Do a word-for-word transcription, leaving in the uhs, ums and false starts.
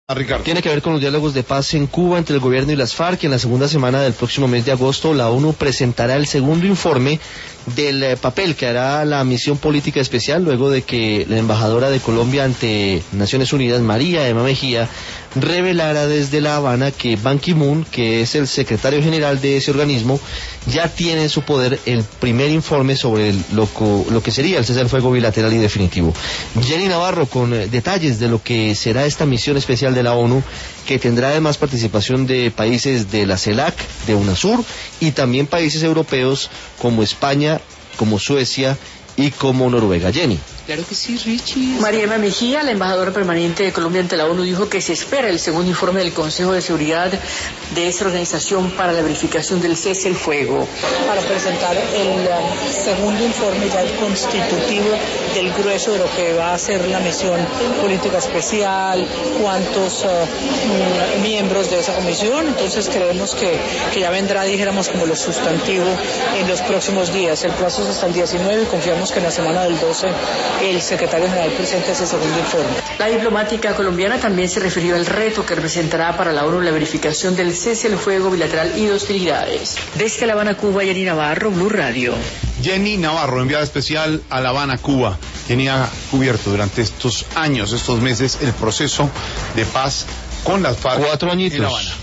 Ricardo. Tiene que ver con los diálogos de paz en Cuba entre el gobierno y las FARC. En la segunda semana del próximo mes de agosto, la ONU presentará el segundo informe del eh, papel que hará la misión política especial, luego de que la embajadora de Colombia ante Naciones Unidas, María Emma Mejía, revelara desde La Habana que Ban Ki-moon, que es el secretario general de ese organismo, ya tiene en su poder el primer informe sobre el, lo, lo que sería el cese al fuego bilateral y definitivo. Jenny Navarro con eh, detalles de lo que será esta misión especial de la ONU, que tendrá además participación de países de la CELAC, de UNASUR y también países europeos como España, como Suecia y como Noruega. Jenny. Claro que sí, Richie. María Emma Mejía, la embajadora permanente de Colombia ante la ONU, dijo que se espera el segundo informe del Consejo de Seguridad de esta organización para la verificación del cese al fuego. Para presentar el uh, segundo informe ya constitutivo del grueso de lo que va a ser la misión política especial, cuántos uh, miembros de esa comisión. Entonces creemos que, que ya vendrá, dijéramos, como lo sustantivo en los próximos días. El plazo es hasta el diecinueve y confiamos que en la semana del doce el secretario general presenta ese segundo informe. La diplomática colombiana también se refirió al reto que representará para la ONU la verificación del cese al fuego bilateral y de hostilidades. Desde La Habana, Cuba, Jenny Navarro, Blue Radio. Jenny Navarro, enviada especial a La Habana, Cuba. Jenny ha cubierto durante estos años, estos meses, el proceso de paz con las FARC Cuatro añitos. en La Habana.